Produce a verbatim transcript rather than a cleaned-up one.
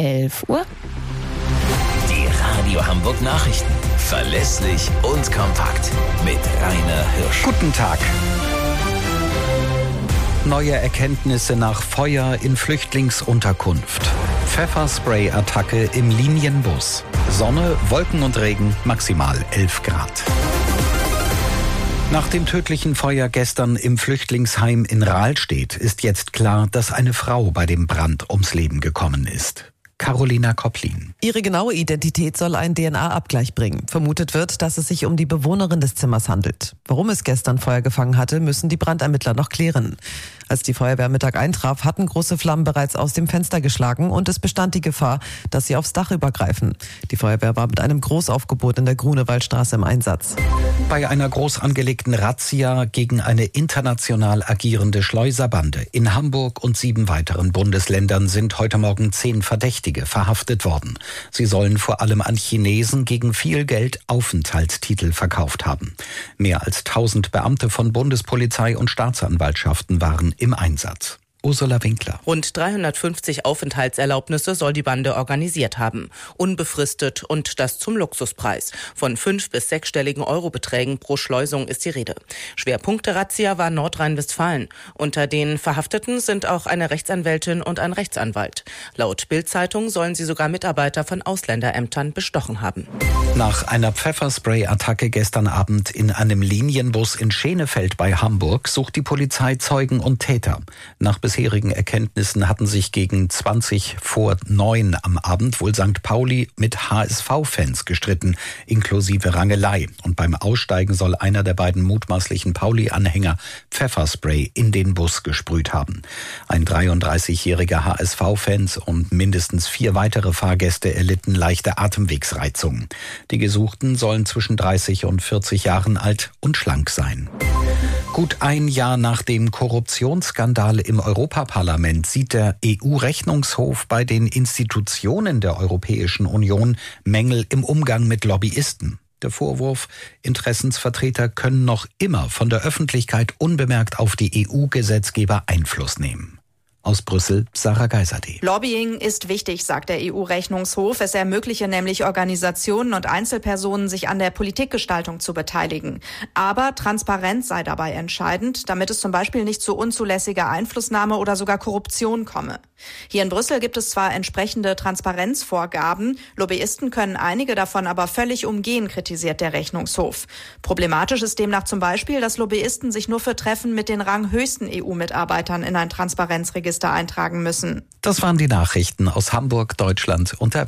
elf Uhr. Die Radio Hamburg Nachrichten. Verlässlich und kompakt. Mit Rainer Hirsch. Guten Tag. Neue Erkenntnisse nach Feuer in Flüchtlingsunterkunft. Pfefferspray-Attacke im Linienbus. Sonne, Wolken und Regen, maximal elf Grad. Nach dem tödlichen Feuer gestern im Flüchtlingsheim in Rahlstedt ist jetzt klar, dass eine Frau bei dem Brand ums Leben gekommen ist. Carolina Kopplin. Ihre genaue Identität soll ein D N A-Abgleich bringen. Vermutet wird, dass es sich um die Bewohnerin des Zimmers handelt. Warum es gestern Feuer gefangen hatte, müssen die Brandermittler noch klären. Als die Feuerwehr Mittag eintraf, hatten große Flammen bereits aus dem Fenster geschlagen und es bestand die Gefahr, dass sie aufs Dach übergreifen. Die Feuerwehr war mit einem Großaufgebot in der Grunewaldstraße im Einsatz. Bei einer groß angelegten Razzia gegen eine international agierende Schleuserbande in Hamburg und sieben weiteren Bundesländern sind heute Morgen zehn Verdächtige verhaftet worden. Sie sollen vor allem an Chinesen gegen viel Geld Aufenthaltstitel verkauft haben. Mehr als tausend Beamte von Bundespolizei und Staatsanwaltschaften waren im Einsatz. Ursula Winkler. Rund dreihundertfünfzig Aufenthaltserlaubnisse soll die Bande organisiert haben. Unbefristet und das zum Luxuspreis. Von fünf- bis sechsstelligen Eurobeträgen pro Schleusung ist die Rede. Schwerpunkt der Razzia war Nordrhein-Westfalen. Unter den Verhafteten sind auch eine Rechtsanwältin und ein Rechtsanwalt. Laut Bild-Zeitung sollen sie sogar Mitarbeiter von Ausländerämtern bestochen haben. Nach einer Pfefferspray-Attacke gestern Abend in einem Linienbus in Schenefeld bei Hamburg sucht die Polizei Zeugen und Täter. Nach bisherigen Erkenntnissen hatten sich gegen zwanzig vor neun am Abend wohl Sankt Pauli mit H S V-Fans gestritten, inklusive Rangelei. Und beim Aussteigen soll einer der beiden mutmaßlichen Pauli-Anhänger Pfefferspray in den Bus gesprüht haben. Ein dreiunddreißigjähriger H S V-Fan und mindestens vier weitere Fahrgäste erlitten leichte Atemwegsreizungen. Die Gesuchten sollen zwischen dreißig und vierzig Jahren alt und schlank sein. Gut ein Jahr nach dem Korruptionsskandal im Europaparlament sieht der E U-Rechnungshof bei den Institutionen der Europäischen Union Mängel im Umgang mit Lobbyisten. Der Vorwurf, Interessensvertreter können noch immer von der Öffentlichkeit unbemerkt auf die E U-Gesetzgeber Einfluss nehmen. Aus Brüssel, Sarah Geiserde. Lobbying ist wichtig, sagt der E U-Rechnungshof. Es ermögliche nämlich Organisationen und Einzelpersonen, sich an der Politikgestaltung zu beteiligen. Aber Transparenz sei dabei entscheidend, damit es zum Beispiel nicht zu unzulässiger Einflussnahme oder sogar Korruption komme. Hier in Brüssel gibt es zwar entsprechende Transparenzvorgaben, Lobbyisten können einige davon aber völlig umgehen, kritisiert der Rechnungshof. Problematisch ist demnach zum Beispiel, dass Lobbyisten sich nur für Treffen mit den ranghöchsten E U-Mitarbeitern in ein Transparenzregister eintragen müssen. Das waren die Nachrichten aus Hamburg, Deutschland und der Welt.